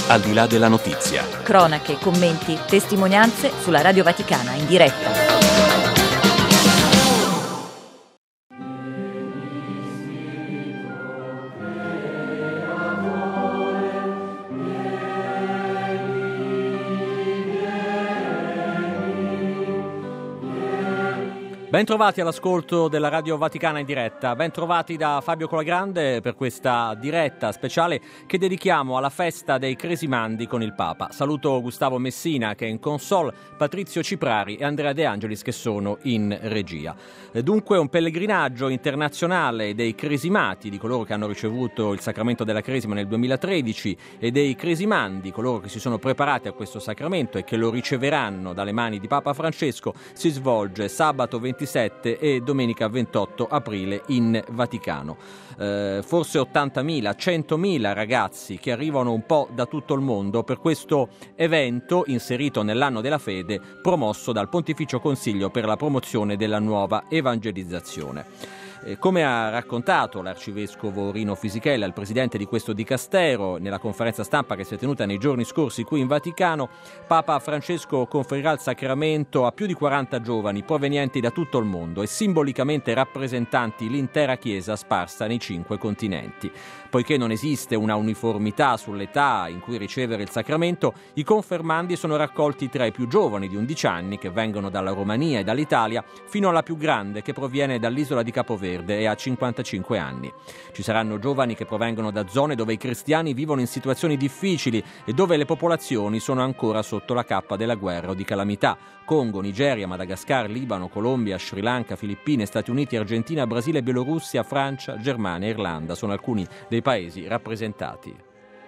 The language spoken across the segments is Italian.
Al di là della notizia. Cronache, commenti, testimonianze sulla Radio Vaticana in diretta. Bentrovati all'ascolto della Radio Vaticana in diretta, bentrovati da Fabio Colagrande per questa diretta speciale che dedichiamo alla festa dei Cresimandi con il Papa. Saluto Gustavo Messina che è in console, Patrizio Ciprari e Andrea De Angelis che sono in regia. Dunque un pellegrinaggio internazionale dei cresimati, di coloro che hanno ricevuto il sacramento della Cresima nel 2013 e dei Cresimandi, coloro che si sono preparati a questo sacramento e che lo riceveranno dalle mani di Papa Francesco, si svolge sabato 27 e domenica 28 aprile in Vaticano. Forse 80.000, 100.000 ragazzi che arrivano un po' da tutto il mondo per questo evento inserito nell'anno della fede promosso dal Pontificio Consiglio per la promozione della nuova evangelizzazione. Come ha raccontato l'arcivescovo Rino Fisichella, il presidente di questo dicastero, nella conferenza stampa che si è tenuta nei giorni scorsi qui in Vaticano, Papa Francesco conferirà il sacramento a più di 40 giovani provenienti da tutto il mondo e simbolicamente rappresentanti l'intera Chiesa sparsa nei 5 continenti. Poiché non esiste una uniformità sull'età in cui ricevere il sacramento, i confermandi sono raccolti tra i più giovani di 11 anni che vengono dalla Romania e dall'Italia fino alla più grande che proviene dall'isola di Capoverde e ha 55 anni. Ci saranno giovani che provengono da zone dove i cristiani vivono in situazioni difficili e dove le popolazioni sono ancora sotto la cappa della guerra o di calamità. Congo, Nigeria, Madagascar, Libano, Colombia, Sri Lanka, Filippine, Stati Uniti, Argentina, Brasile, Bielorussia, Francia, Germania e Irlanda sono alcuni dei paesi rappresentati.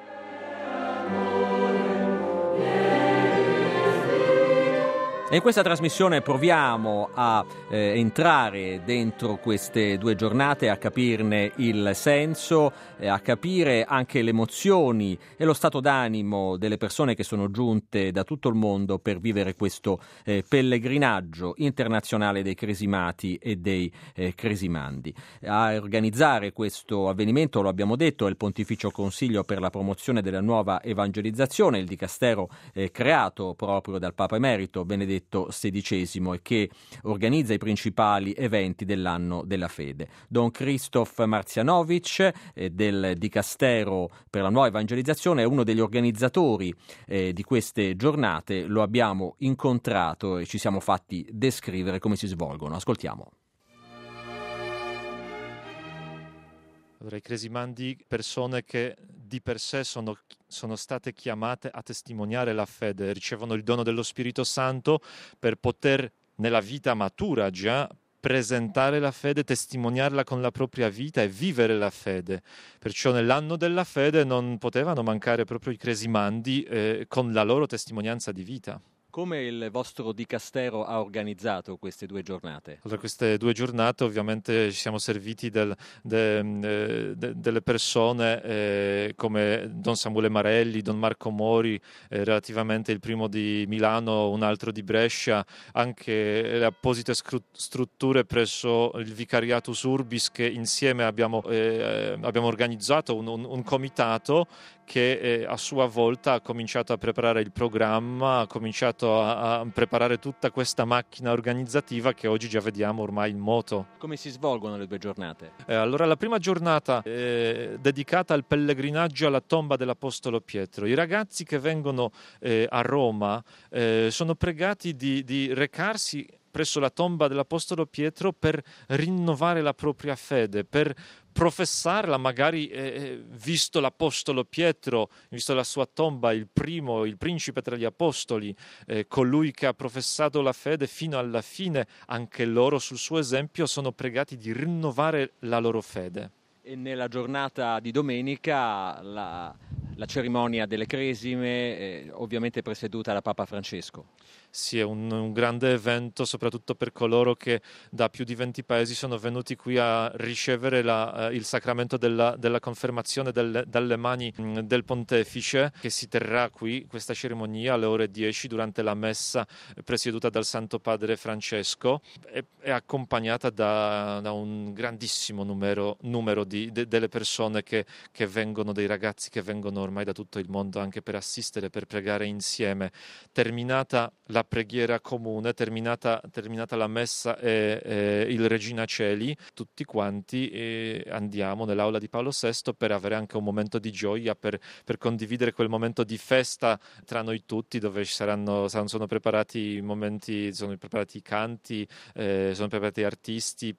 E in questa trasmissione proviamo a entrare dentro queste 2 giornate, a capirne il senso, a capire anche le emozioni e lo stato d'animo delle persone che sono giunte da tutto il mondo per vivere questo pellegrinaggio internazionale dei cresimati e dei cresimandi. A organizzare questo avvenimento, lo abbiamo detto, è il Pontificio Consiglio per la promozione della nuova evangelizzazione, il dicastero creato proprio dal Papa Emerito Benedetto XVI e che organizza i principali eventi dell'anno della fede. Don Krzysztof Marcianowicz del Dicastero per la nuova evangelizzazione è uno degli organizzatori di queste giornate. Lo abbiamo incontrato e ci siamo fatti descrivere come si svolgono. Ascoltiamo. Allora, i cresimandi, persone che di per sé sono state chiamate a testimoniare la fede, ricevono il dono dello Spirito Santo per poter nella vita matura già presentare la fede, testimoniarla con la propria vita e vivere la fede. Perciò nell'anno della fede non potevano mancare proprio i cresimandi con la loro testimonianza di vita. Come il vostro dicastero ha organizzato queste 2 giornate? Allora, queste 2 giornate ovviamente ci siamo serviti delle persone come Don Samuele Marelli, Don Marco Mori, relativamente il primo di Milano, un altro di Brescia, anche le apposite strutture presso il Vicariatus Urbis che insieme abbiamo organizzato un comitato che a sua volta ha cominciato a preparare il programma, ha cominciato a preparare tutta questa macchina organizzativa che oggi già vediamo ormai in moto. Come si svolgono le 2 giornate? Allora, la prima giornata è dedicata al pellegrinaggio alla tomba dell'Apostolo Pietro. I ragazzi che vengono a Roma sono pregati di recarsi presso la tomba dell'Apostolo Pietro per rinnovare la propria fede, per professarla, magari visto l'Apostolo Pietro, visto la sua tomba, il principe tra gli apostoli, colui che ha professato la fede fino alla fine, anche loro sul suo esempio sono pregati di rinnovare la loro fede. E nella giornata di domenica la cerimonia delle cresime, ovviamente presieduta da Papa Francesco. Sì, è un grande evento, soprattutto per coloro che da più di 20 paesi sono venuti qui a ricevere il sacramento della confermazione dalle mani del pontefice, che si terrà qui, questa cerimonia, alle ore 10 durante la messa presieduta dal Santo Padre Francesco. È accompagnata da un grandissimo numero delle persone che vengono, dei ragazzi che vengono ormai da tutto il mondo anche per assistere, per pregare insieme. Terminata la preghiera comune, terminata la messa e il Regina Coeli, tutti quanti andiamo nell'aula di Paolo VI per avere anche un momento di gioia, per condividere quel momento di festa tra noi tutti, dove sono preparati i momenti, sono preparati i canti, sono preparati artisti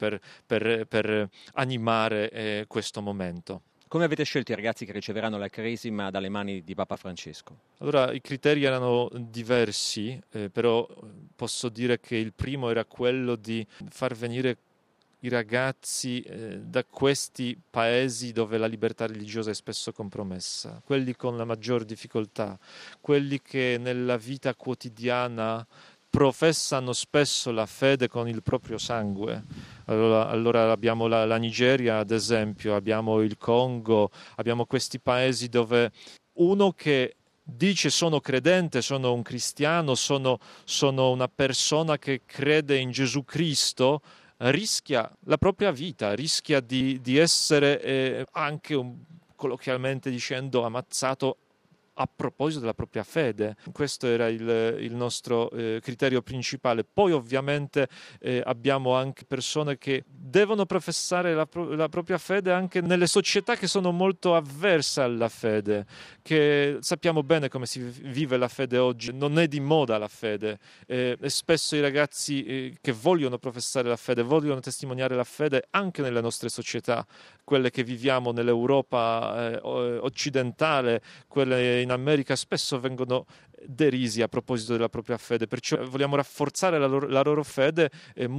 per animare questo momento. Come avete scelto i ragazzi che riceveranno la cresima dalle mani di Papa Francesco? Allora, i criteri erano diversi, però posso dire che il primo era quello di far venire i ragazzi da questi paesi dove la libertà religiosa è spesso compromessa, quelli con la maggior difficoltà, quelli che nella vita quotidiana professano spesso la fede con il proprio sangue. Allora abbiamo la Nigeria, ad esempio, abbiamo il Congo, abbiamo questi paesi dove uno che dice sono credente, sono un cristiano, sono una persona che crede in Gesù Cristo, rischia la propria vita, rischia di essere anche colloquialmente dicendo ammazzato a proposito della propria fede. Questo era il nostro criterio principale. Poi ovviamente abbiamo anche persone che devono professare la propria fede anche nelle società che sono molto avverse alla fede, che sappiamo bene come si vive la fede oggi, non è di moda la fede, e spesso i ragazzi che vogliono professare la fede, vogliono testimoniare la fede anche nelle nostre società, quelle che viviamo nell'Europa occidentale, quelle in America, spesso vengono derisi a proposito della propria fede, perciò vogliamo rafforzare la loro fede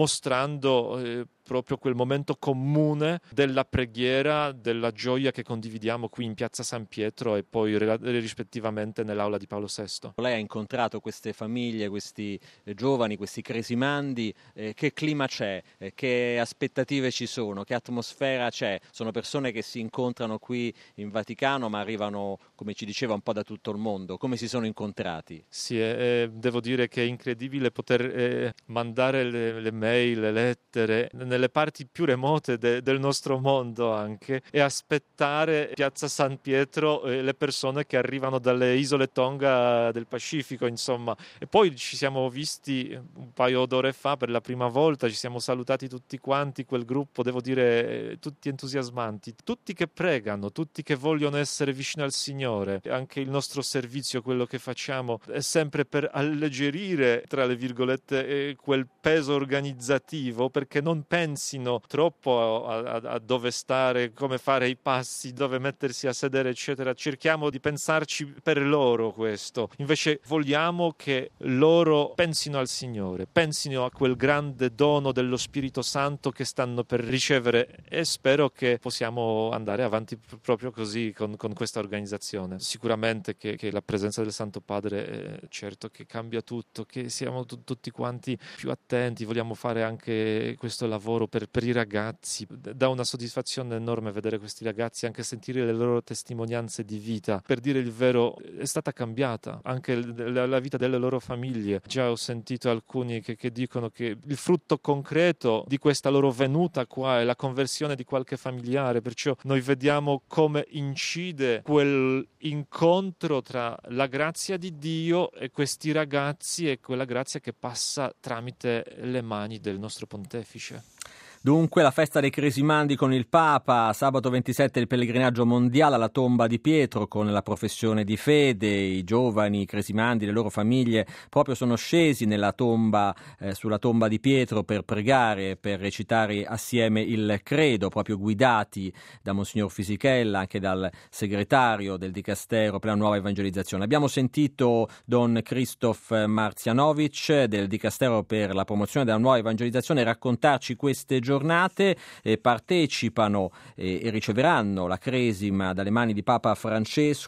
mostrando proprio quel momento comune della preghiera, della gioia che condividiamo qui in Piazza San Pietro e poi rispettivamente nell'aula di Paolo VI. Lei ha incontrato queste famiglie, questi giovani, questi cresimandi, che clima c'è, che aspettative ci sono, che atmosfera c'è? Sono persone che si incontrano qui in Vaticano ma arrivano, come ci diceva, un po' da tutto il mondo. Come si sono incontrati? Sì, devo dire che è incredibile poter mandare le mail, le lettere nelle parti più remote del nostro mondo anche, e aspettare Piazza San Pietro le persone che arrivano dalle isole Tonga del Pacifico, insomma. E poi ci siamo visti un paio d'ore fa per la prima volta, ci siamo salutati tutti quanti, quel gruppo, devo dire, tutti entusiasmanti, tutti che pregano, tutti che vogliono essere vicino al Signore. Anche il nostro servizio, quello che facciamo, è sempre per alleggerire, tra le virgolette, quel peso organizzativo, perché non pensino troppo a dove stare, come fare i passi, dove mettersi a sedere, eccetera. Cerchiamo di pensarci per loro questo. Invece vogliamo che loro pensino al Signore, pensino a quel grande dono dello Spirito Santo che stanno per ricevere, e spero che possiamo andare avanti proprio così con questa organizzazione. Sicuramente che la presenza del Santo Padre, certo che cambia tutto, che siamo tutti quanti più attenti, vogliamo fare anche questo lavoro per i ragazzi. Dà una soddisfazione enorme vedere questi ragazzi, anche sentire le loro testimonianze di vita. Per dire il vero, è stata cambiata anche la vita delle loro famiglie. Già ho sentito alcuni che dicono che il frutto concreto di questa loro venuta qua è la conversione di qualche familiare, perciò noi vediamo come incide quel incontro tra la grazia di Dio e questi ragazzi, e quella grazia che passa tramite le mani del nostro pontefice. Dunque la festa dei Cresimandi con il Papa, sabato 27 il pellegrinaggio mondiale alla tomba di Pietro con la professione di fede. I giovani Cresimandi, le loro famiglie proprio sono scesi nella tomba, sulla tomba di Pietro, per pregare, per recitare assieme il credo, proprio guidati da Monsignor Fisichella, anche dal segretario del Dicastero per la nuova evangelizzazione. Abbiamo sentito Don Krzysztof Marcianowicz del Dicastero per la promozione della nuova evangelizzazione raccontarci queste giornate. Partecipano e riceveranno la cresima dalle mani di Papa Francesco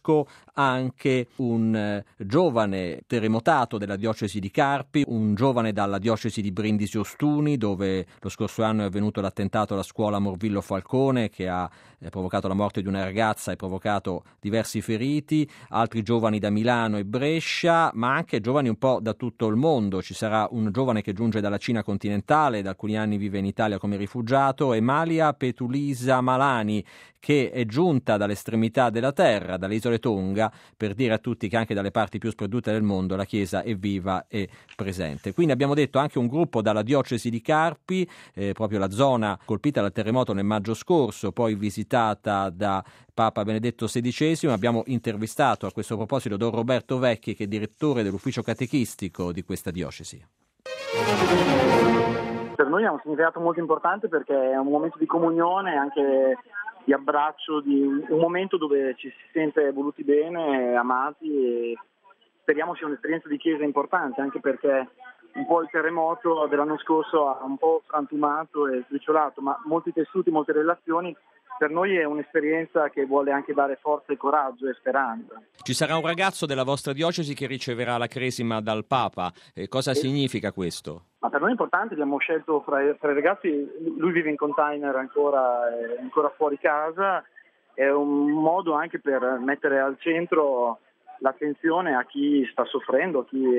anche un giovane terremotato della diocesi di Carpi, un giovane dalla diocesi di Brindisi Ostuni, dove lo scorso anno è avvenuto l'attentato alla scuola Morvillo Falcone, che ha provocato la morte di una ragazza e provocato diversi feriti, altri giovani da Milano e Brescia, ma anche giovani un po' da tutto il mondo. Ci sarà un giovane che giunge dalla Cina continentale, da alcuni anni vive in Italia come rifugiato, Emalia Petulisa Malani, che è giunta dall'estremità della terra, dalle isole Tonga, per dire a tutti che anche dalle parti più sperdute del mondo la Chiesa è viva e presente. Quindi abbiamo detto anche un gruppo dalla diocesi di Carpi, proprio la zona colpita dal terremoto nel maggio scorso, poi visitata da Papa Benedetto XVI. Abbiamo intervistato a questo proposito Don Roberto Vecchi, che è direttore dell'ufficio catechistico di questa diocesi. Per noi ha un significato molto importante perché è un momento di comunione, anche di abbraccio, di un momento dove ci si sente voluti bene, amati, e speriamo sia un'esperienza di chiesa importante, anche perché un po' il terremoto dell'anno scorso ha un po' frantumato e sbriciolato, ma molti tessuti, molte relazioni. Per noi è un'esperienza che vuole anche dare forza e coraggio e speranza. Ci sarà un ragazzo della vostra diocesi che riceverà la cresima dal Papa. Cosa significa questo? Ma per noi è importante, abbiamo scelto fra i ragazzi, lui vive in container ancora fuori casa, è un modo anche per mettere al centro l'attenzione a chi sta soffrendo,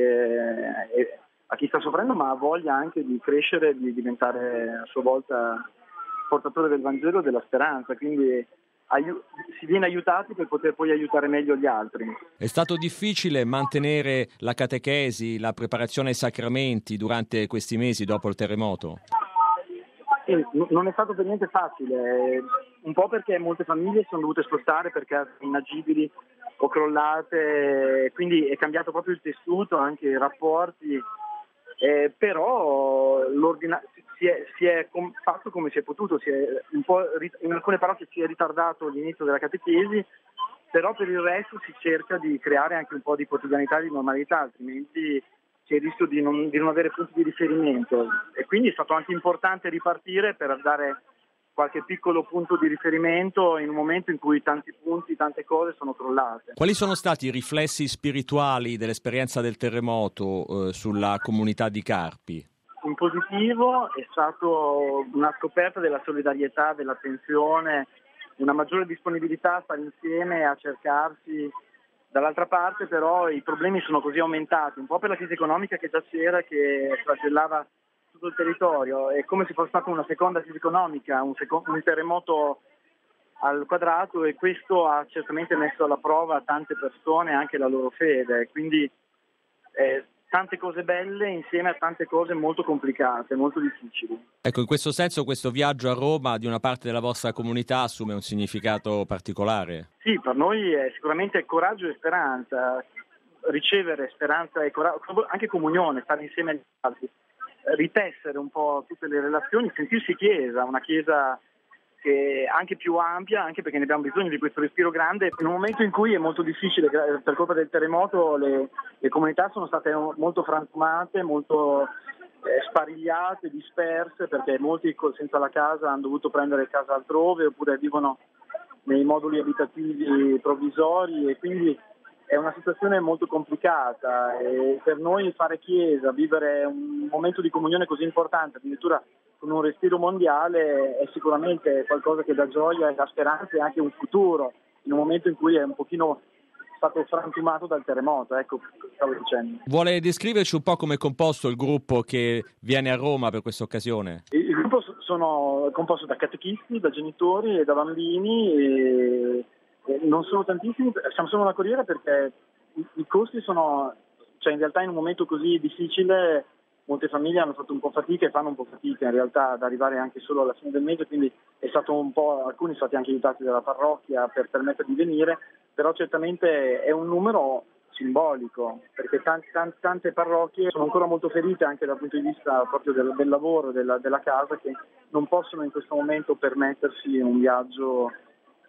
a chi sta soffrendo ma ha voglia anche di crescere, di diventare a sua volta portatore del Vangelo e della speranza, quindi si viene aiutati per poter poi aiutare meglio gli altri. È stato difficile mantenere la catechesi, la preparazione ai sacramenti durante questi mesi dopo il terremoto? Sì, non è stato per niente facile, un po' perché molte famiglie sono dovute spostare perché inagibili o crollate, quindi è cambiato proprio il tessuto, anche i rapporti, però si è fatto come si è potuto, in alcune parrocchie si è ritardato l'inizio della catechesi, però per il resto si cerca di creare anche un po' di quotidianità e di normalità, altrimenti c'è il rischio di non avere punti di riferimento, e quindi è stato anche importante ripartire per dare qualche piccolo punto di riferimento in un momento in cui tanti punti, tante cose sono crollate. Quali sono stati i riflessi spirituali dell'esperienza del terremoto sulla comunità di Carpi? In positivo è stato una scoperta della solidarietà, dell'attenzione, una maggiore disponibilità a stare insieme, a cercarsi. Dall'altra parte però i problemi sono così aumentati, un po' per la crisi economica che già c'era, che flagellava tutto il territorio. È come se fosse stata una seconda crisi economica, un terremoto al quadrato, e questo ha certamente messo alla prova tante persone, anche la loro fede. Quindi tante cose belle insieme a tante cose molto complicate, molto difficili. Ecco, in questo senso questo viaggio a Roma di una parte della vostra comunità assume un significato particolare? Sì, per noi è sicuramente coraggio e speranza, ricevere speranza e coraggio, anche comunione, stare insieme agli altri, ritessere un po' tutte le relazioni, sentirsi chiesa, una chiesa che è anche più ampia, anche perché ne abbiamo bisogno di questo respiro grande. In un momento in cui è molto difficile, per colpa del terremoto, le comunità sono state molto frantumate, molto sparigliate, disperse, perché molti senza la casa hanno dovuto prendere casa altrove oppure vivono nei moduli abitativi provvisori, e quindi è una situazione molto complicata, e per noi fare chiesa, vivere un momento di comunione così importante, addirittura con un respiro mondiale, è sicuramente qualcosa che dà gioia e dà speranza e anche un futuro, in un momento in cui è un pochino stato frantumato dal terremoto, ecco, stavo dicendo. Vuole descriverci un po' come è composto il gruppo che viene a Roma per questa occasione? Il gruppo sono composto da catechisti, da genitori e da bambini, e non sono tantissimi, siamo solo una corriera perché i costi sono, in realtà in un momento così difficile molte famiglie hanno fatto un po' fatica e fanno un po' fatica in realtà ad arrivare anche solo alla fine del mese, quindi è stato un po', alcuni sono stati anche aiutati dalla parrocchia per permettere di venire, però certamente è un numero simbolico, perché tante parrocchie sono ancora molto ferite anche dal punto di vista proprio del lavoro, della casa, che non possono in questo momento permettersi un viaggio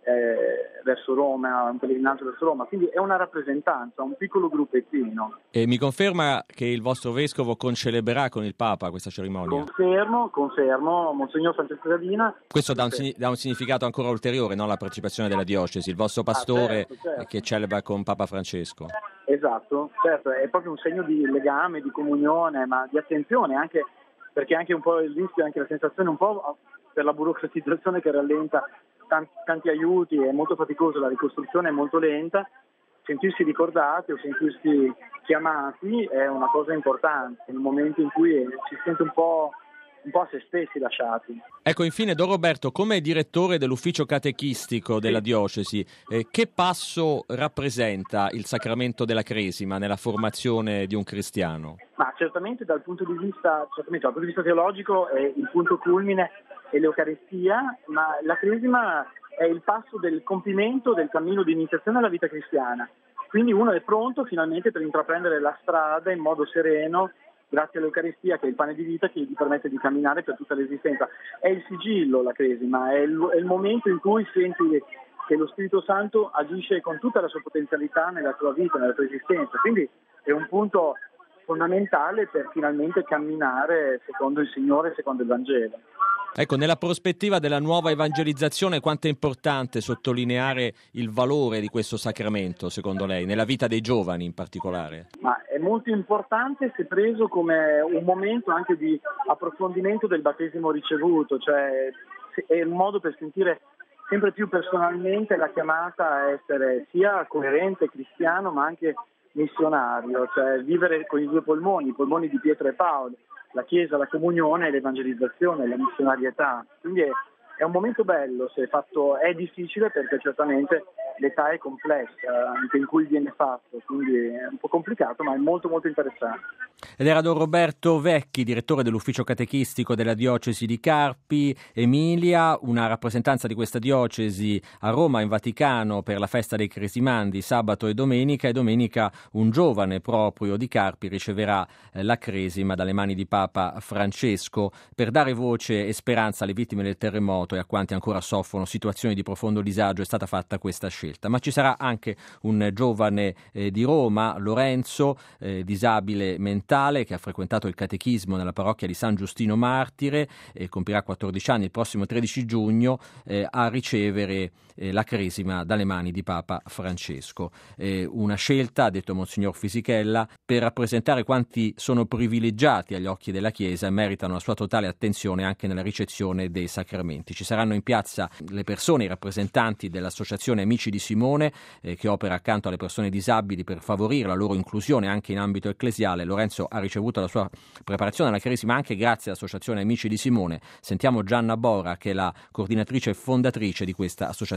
verso Roma, un pellegrinaggio verso Roma, quindi è una rappresentanza, un piccolo gruppettino. E mi conferma che il vostro vescovo concelebrerà con il Papa questa cerimonia? Confermo, Monsignor Francesco Savina. Questo dà un significato ancora ulteriore, no? La partecipazione della diocesi, il vostro pastore certo. che celebra con Papa Francesco. Esatto, certo, è proprio un segno di legame, di comunione, ma di attenzione, anche perché anche un po' il rischio, anche la sensazione un po' per la burocratizzazione che rallenta tanti aiuti, è molto faticoso, la ricostruzione è molto lenta, sentirsi ricordati o sentirsi chiamati è una cosa importante nel momento in cui si sente un po' a se stessi lasciati. Ecco, infine, Don Roberto, come direttore dell'ufficio catechistico della diocesi, che passo rappresenta il sacramento della Cresima nella formazione di un cristiano? Ma certamente dal punto di vista teologico il punto culmine è l'Eucaristia, ma la Cresima è il passo del compimento del cammino di iniziazione alla vita cristiana. Quindi uno è pronto finalmente per intraprendere la strada in modo sereno, grazie all'Eucaristia, che è il pane di vita che gli permette di camminare per tutta l'esistenza. È il sigillo la Cresima, è il momento in cui senti che lo Spirito Santo agisce con tutta la sua potenzialità nella tua vita, nella tua esistenza. Quindi è un punto fondamentale per finalmente camminare secondo il Signore, secondo il Vangelo. Ecco, nella prospettiva della nuova evangelizzazione, quanto è importante sottolineare il valore di questo sacramento, secondo lei, nella vita dei giovani in particolare? Ma è molto importante se preso come un momento anche di approfondimento del battesimo ricevuto, cioè è un modo per sentire sempre più personalmente la chiamata a essere sia coerente cristiano ma anche missionario, cioè vivere con i due polmoni, i polmoni di Pietro e Paolo, la Chiesa, la comunione, l'evangelizzazione, la missionarietà. Quindi è un momento bello, se fatto è difficile perché certamente l'età è complessa anche in cui viene fatto, quindi è un po' complicato ma è molto molto interessante. Ed era Don Roberto Vecchi, direttore dell'ufficio catechistico della diocesi di Carpi Emilia, una rappresentanza di questa diocesi a Roma in Vaticano per la festa dei Cresimandi sabato e domenica un giovane proprio di Carpi riceverà la cresima dalle mani di Papa Francesco per dare voce e speranza alle vittime del terremoto e a quanti ancora soffrono situazioni di profondo disagio. È stata fatta questa scelta, ma ci sarà anche un giovane di Roma, Lorenzo, disabile mentale, che ha frequentato il catechismo nella parrocchia di San Giustino Martire e compirà 14 anni il prossimo 13 giugno a ricevere la cresima dalle mani di Papa Francesco. Una scelta, ha detto Monsignor Fisichella, per rappresentare quanti sono privilegiati agli occhi della Chiesa e meritano la sua totale attenzione anche nella ricezione dei sacramenti. Ci saranno in piazza le persone, i rappresentanti dell'Associazione Amici di Simone, che opera accanto alle persone disabili per favorire la loro inclusione anche in ambito ecclesiale. Lorenzo ha ricevuto la sua preparazione alla Cresima anche grazie all'Associazione Amici di Simone. Sentiamo Gianna Bora, che è la coordinatrice e fondatrice di questa associazione.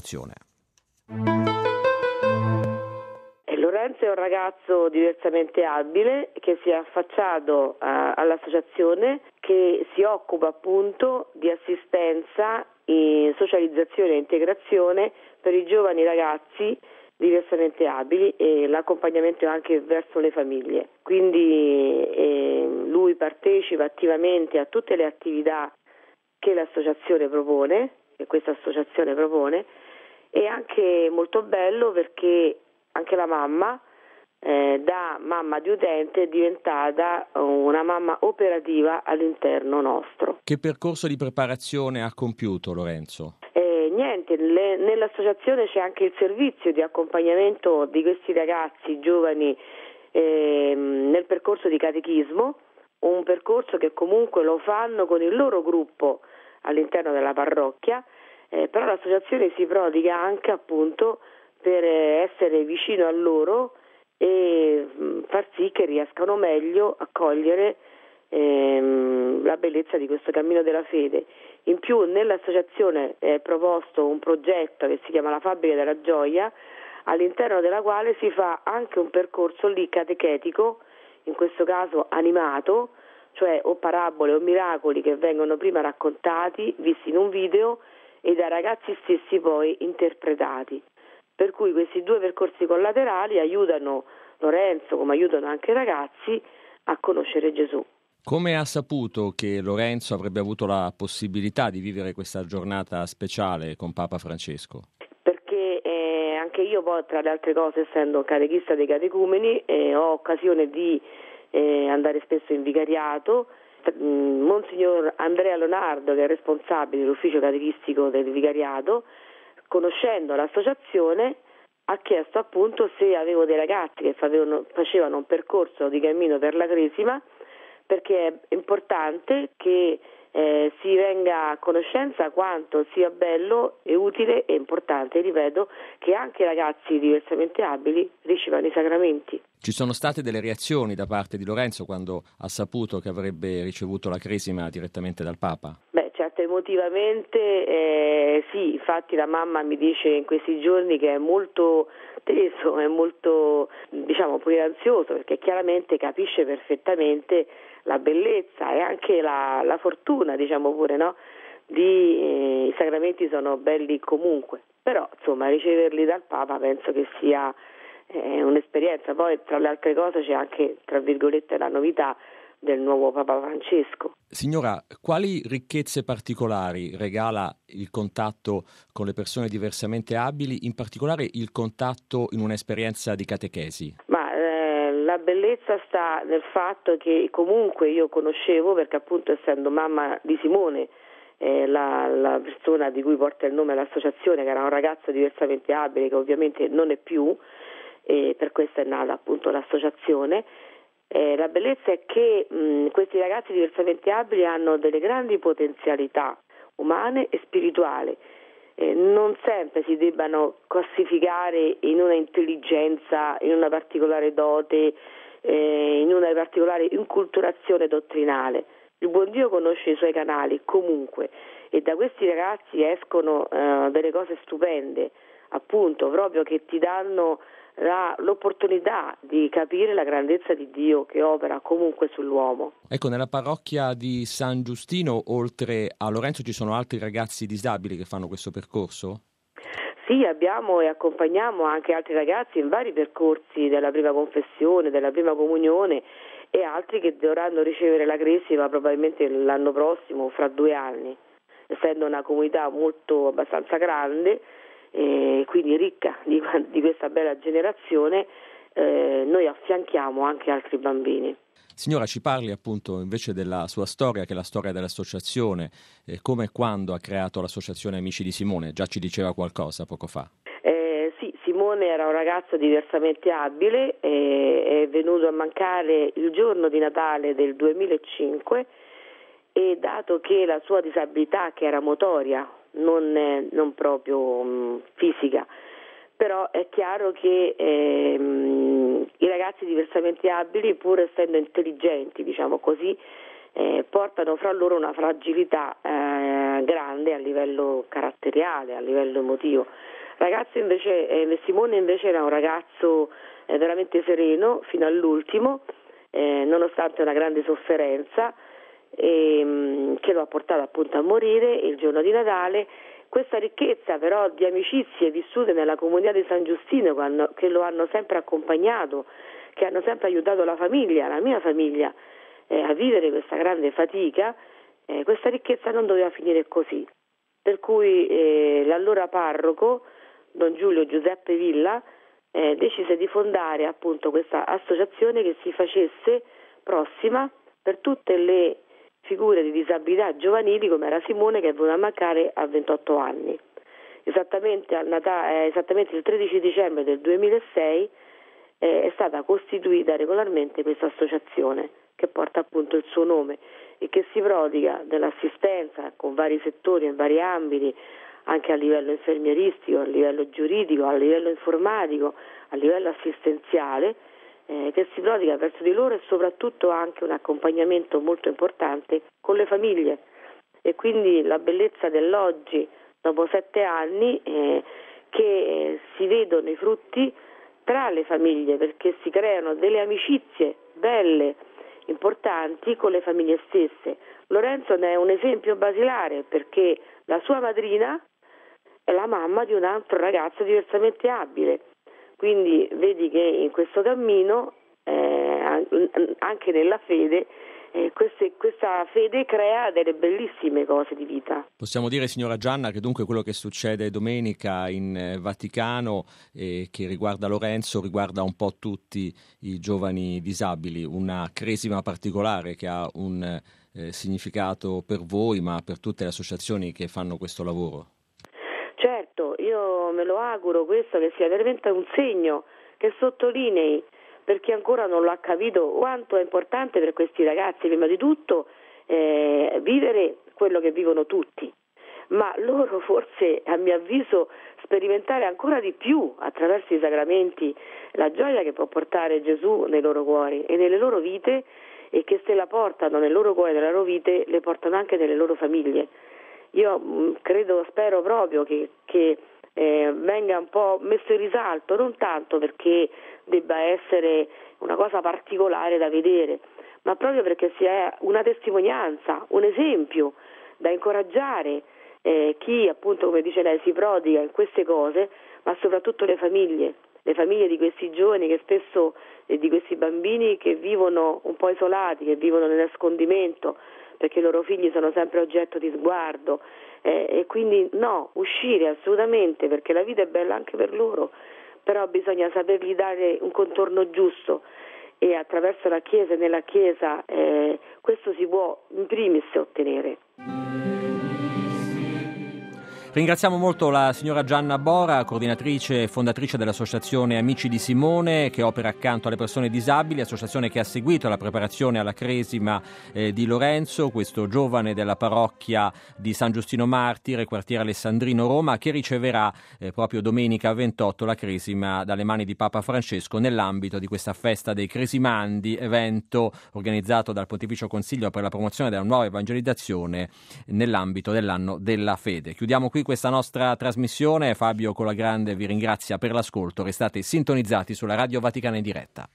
Lorenzo è un ragazzo diversamente abile che si è affacciato all'associazione che si occupa appunto di assistenza, socializzazione e integrazione per i giovani ragazzi diversamente abili e l'accompagnamento anche verso le famiglie. Quindi lui partecipa attivamente a tutte le attività che l'associazione propone, che questa associazione propone, e anche molto bello perché anche la mamma, da mamma di utente, è diventata una mamma operativa all'interno nostro. Che percorso di preparazione ha compiuto Lorenzo? Niente, nell'associazione c'è anche il servizio di accompagnamento di questi ragazzi giovani nel percorso di catechismo, un percorso che comunque lo fanno con il loro gruppo all'interno della parrocchia, però l'associazione si prodiga anche appunto per essere vicino a loro e far sì che riescano meglio a cogliere la bellezza di questo cammino della fede. In più nell'associazione è proposto un progetto che si chiama La Fabbrica della Gioia, all'interno della quale si fa anche un percorso lì catechetico, in questo caso animato, cioè o parabole o miracoli che vengono prima raccontati, visti in un video e dai ragazzi stessi poi interpretati. Per cui questi due percorsi collaterali aiutano Lorenzo, come aiutano anche i ragazzi, a conoscere Gesù. Come ha saputo che Lorenzo avrebbe avuto la possibilità di vivere questa giornata speciale con Papa Francesco? Perché io poi, tra le altre cose, essendo catechista dei catecumeni, ho occasione di andare spesso in vicariato. Monsignor Andrea Leonardo, che è responsabile dell'ufficio catechistico del vicariato, conoscendo l'associazione, ha chiesto appunto se avevo dei ragazzi che facevano un percorso di cammino per la Cresima, perché è importante che si venga a conoscenza quanto sia bello e utile e importante, ripeto, che anche i ragazzi diversamente abili ricevano i sacramenti. Ci sono state delle reazioni da parte di Lorenzo quando ha saputo che avrebbe ricevuto la Cresima direttamente dal Papa? Beh, certo, emotivamente sì, infatti la mamma mi dice in questi giorni che è molto teso, è molto, pure ansioso, perché chiaramente capisce perfettamente la bellezza e anche la fortuna, pure, no? I sacramenti sono belli comunque, però insomma riceverli dal Papa penso che sia un'esperienza. Poi tra le altre cose c'è anche, tra virgolette, la novità del nuovo Papa Francesco. Signora, quali ricchezze particolari regala il contatto con le persone diversamente abili, in particolare il contatto in un'esperienza di catechesi? La bellezza sta nel fatto che comunque io conoscevo, perché appunto essendo mamma di Simone, la persona di cui porta il nome l'associazione, che era un ragazzo diversamente abile, che ovviamente non è più, e per questo è nata appunto l'associazione. La bellezza è che questi ragazzi diversamente abili hanno delle grandi potenzialità umane e spirituali. Non sempre si debbano classificare in una intelligenza, in una particolare dote, in una particolare inculturazione dottrinale. Il buon Dio conosce i suoi canali comunque, e da questi ragazzi escono delle cose stupende, appunto, proprio che ti danno l'opportunità di capire la grandezza di Dio che opera comunque sull'uomo. Ecco, nella parrocchia di San Giustino, oltre a Lorenzo, ci sono altri ragazzi disabili che fanno questo percorso? Sì, abbiamo e accompagniamo anche altri ragazzi in vari percorsi della prima confessione, della prima comunione, e altri che dovranno ricevere la Cresima probabilmente l'anno prossimo, fra 2 anni, essendo una comunità abbastanza grande, quindi ricca di questa bella generazione. Noi affianchiamo anche altri bambini. Signora, ci parli appunto invece della sua storia, che è la storia dell'associazione, come e quando ha creato l'associazione Amici di Simone. Già ci diceva qualcosa poco fa. Sì, Simone era un ragazzo diversamente abile, è venuto a mancare il giorno di Natale del 2005, e dato che la sua disabilità, che era motoria, non proprio fisica, però è chiaro che i ragazzi diversamente abili, pur essendo intelligenti, portano fra loro una fragilità grande a livello caratteriale, a livello emotivo. Simone invece era un ragazzo veramente sereno fino all'ultimo, nonostante una grande sofferenza che lo ha portato appunto a morire il giorno di Natale. Questa ricchezza però di amicizie vissute nella comunità di San Giustino, che lo hanno sempre accompagnato, che hanno sempre aiutato la mia famiglia, a vivere questa grande fatica, questa ricchezza non doveva finire così. Per cui l'allora parroco, Don Giulio Giuseppe Villa, decise di fondare appunto questa associazione che si facesse prossima per tutte le figure di disabilità giovanili, come era Simone, che è venuto a mancare a 28 anni. Esattamente il 13 dicembre del 2006 è stata costituita regolarmente questa associazione, che porta appunto il suo nome e che si prodiga dell'assistenza con vari settori, in vari ambiti, anche a livello infermieristico, a livello giuridico, a livello informatico, a livello assistenziale, che si prodiga verso di loro, e soprattutto anche un accompagnamento molto importante con le famiglie. E quindi la bellezza dell'oggi, dopo 7 anni, che si vedono i frutti tra le famiglie, perché si creano delle amicizie belle, importanti con le famiglie stesse. Lorenzo ne è un esempio basilare, perché la sua madrina è la mamma di un altro ragazzo diversamente abile. Quindi vedi che in questo cammino, anche nella fede, questa fede crea delle bellissime cose di vita. Possiamo dire, signora Gianna, che dunque quello che succede domenica in Vaticano che riguarda Lorenzo riguarda un po' tutti i giovani disabili, una cresima particolare che ha un significato per voi, ma per tutte le associazioni che fanno questo lavoro. Certo, io me lo auguro questo, che sia veramente un segno che sottolinei, per chi ancora non l'ha capito, quanto è importante per questi ragazzi, prima di tutto, vivere quello che vivono tutti, ma loro forse, a mio avviso, sperimentare ancora di più attraverso i sacramenti la gioia che può portare Gesù nei loro cuori e nelle loro vite, e che se la portano nel loro cuore e nelle loro vite, le portano anche nelle loro famiglie. Io spero proprio che venga un po' messo in risalto, non tanto perché debba essere una cosa particolare da vedere, ma proprio perché sia una testimonianza, un esempio da incoraggiare chi, appunto, come dice lei, si prodiga in queste cose, ma soprattutto le famiglie di questi giovani, che spesso, di questi bambini che vivono un po' isolati, che vivono nel nascondimento, perché i loro figli sono sempre oggetto di sguardo, e quindi uscire assolutamente, perché la vita è bella anche per loro, però bisogna sapergli dare un contorno giusto, e attraverso la Chiesa e nella Chiesa questo si può in primis ottenere. Ringraziamo molto la signora Gianna Bora, coordinatrice e fondatrice dell'Associazione Amici di Simone, che opera accanto alle persone disabili, associazione che ha seguito la preparazione alla cresima di Lorenzo, questo giovane della parrocchia di San Giustino Martire, quartiere Alessandrino, Roma, che riceverà proprio domenica 28 la cresima dalle mani di Papa Francesco nell'ambito di questa festa dei Cresimandi, evento organizzato dal Pontificio Consiglio per la promozione della nuova evangelizzazione nell'ambito dell'anno della fede. Chiudiamo qui questa nostra trasmissione. Fabio Colagrande vi ringrazia per l'ascolto. Restate sintonizzati sulla Radio Vaticana in diretta.